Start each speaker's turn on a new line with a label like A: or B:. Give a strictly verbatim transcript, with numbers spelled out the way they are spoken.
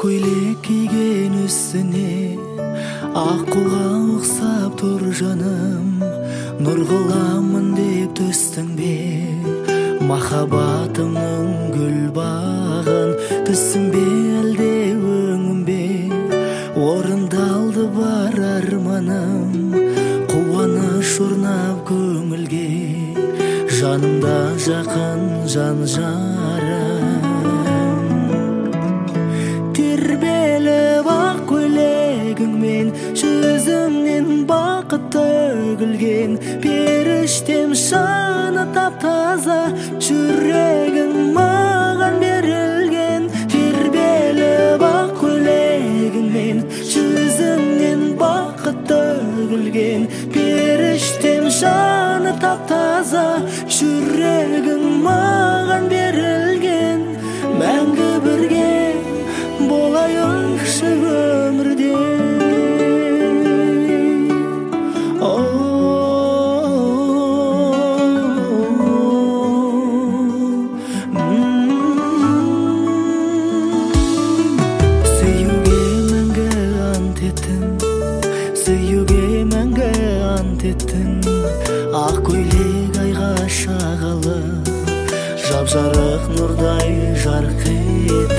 A: көйлек кийген үстүне ак кулга уксап тур жаным, нур кыламын деп түстүң бе? Махаббатымның гүл багын түстүң бе, элде өңүмбе? Орындалды бар арманым, кубаныч урнап көңүлгө, жанымда жакын жан жарым. Тербелип ак көйлегиңмен жүзүңнен бакыт төгүлген, периштем шаны таптаза, жүрегиң маған берилген. Тербелип ак көйлегиңмен жүзүңнен бакыт төгүлген, периштем шаны таптаза, жүрегиң маған берилген. Мәңгі бірге болайықшы өмірде. Сүйуге мәңгі ант еттім, сүйуге мәңгі ант еттім. Ақ көйлек айға шағалы, жап-жарық нұрдай жарқ ет.